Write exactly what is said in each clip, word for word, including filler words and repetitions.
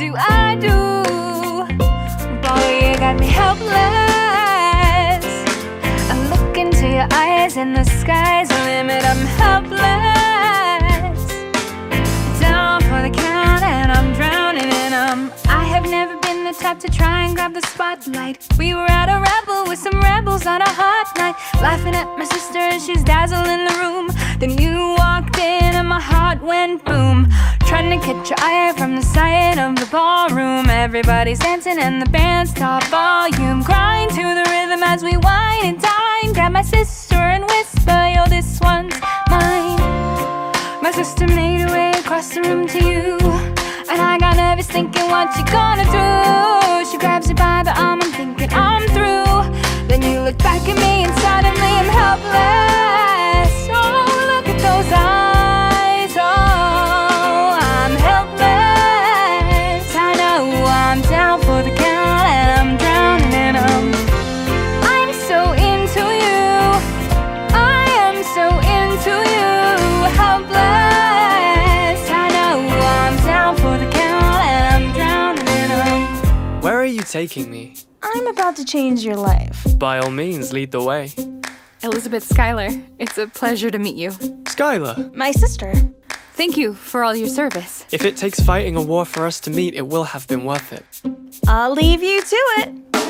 do I do? Boy, you got me helpless. I look into your eyes and the sky's the limit. I'm helpless. Down for the count and I'm drowning in 'em. I have never been the type to try and grab the spotlight. We were at a rebel with some rebels on a hot night, laughing at my sister as she's dazzling the room. Then you walked in and my heart went boom, trying to catch your eye from the side of the ballroom. Everybody's dancing and the band's top volume, grind to the rhythm as we wine and dine. Grab my sister and whisper, yo, this one's mine. My sister made her way across the room to you, and I got nervous thinking what you gonna do. She grabs you by the arm, I'm thinking I'm through. Then you look back at me and suddenly I'm helpless. Oh, look at those eyes. Oh, I'm helpless. I know I'm down for the count and I'm drowning in 'em. I'm so into you. I am so into you. Helpless. I know I'm down for the count and I'm drowning in 'em. Where are you taking me? I'm about to change your life. By all means, lead the way. Elizabeth Schuyler, it's a pleasure to meet you. Skylar, My sister. Thank you for all your service. if it takes fighting a war for us to meet, it will have been worth it. I'll leave you to it.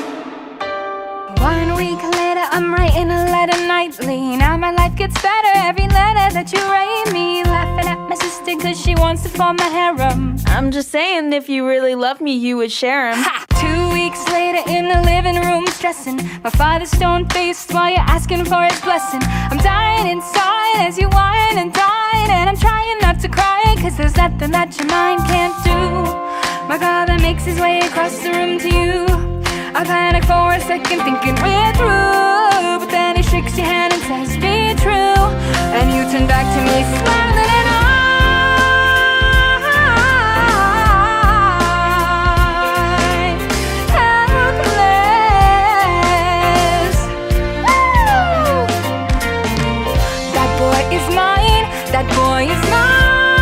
One week later, I'm writing a letter nightly. Now my life gets better every letter that you write me. Laughing at my sister cause she wants to form my harem. I'm just saying, if you really love me, you would share him. Ha! Two weeks later in the living room stressing, my father's stone-faced while you're asking for his blessing. I'm dying inside as you whine and dine, and I'm trying not to cry cause there's nothing that your mind can't do. My father makes his way across the room to you. I panic for a second thinking we're through, but then he shakes your hand and says be true, and you turn back to me smiling and I helpless. Woo! That boy is mine, that boy is mine.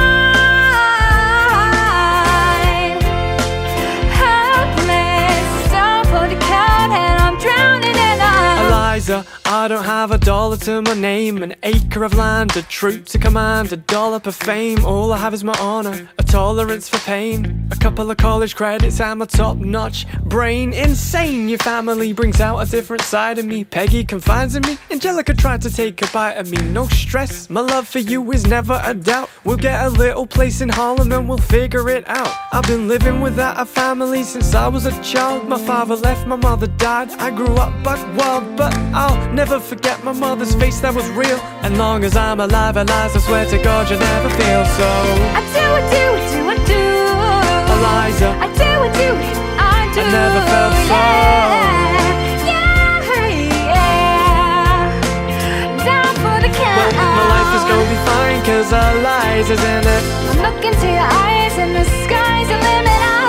Eliza, I don't have a dollar to my name, an acre of land, a troop to command, a dollop of fame. All I have is my honor, a tolerance for pain, a couple of college credits and my top-notch brain. Insane, your family brings out a different side of me. Peggy confides in me, Angelica tried to take a bite of me. No stress, my love for you is never a doubt. We'll get a little place in Harlem and we'll figure it out. I've been living without a family since I was a child. My father left, my mother died. I grew up buck wild, but I'll never forget my mother's face that was real. And long as I'm alive, Eliza, I swear to God you'll never feel so. I do, I do, I do, I do. Eliza, I do, I do, I do. I never felt so. Yeah, yeah, yeah. Down for the count. Well, my life is gonna be fine cause Eliza's in it. I'm looking to your eyes and the sky's the limit.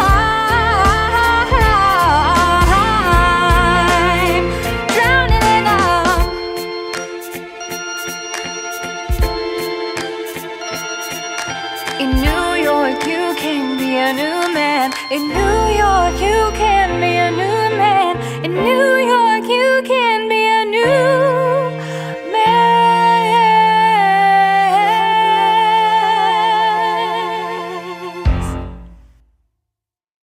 In New York, you can be a new man. In New York, you can be a new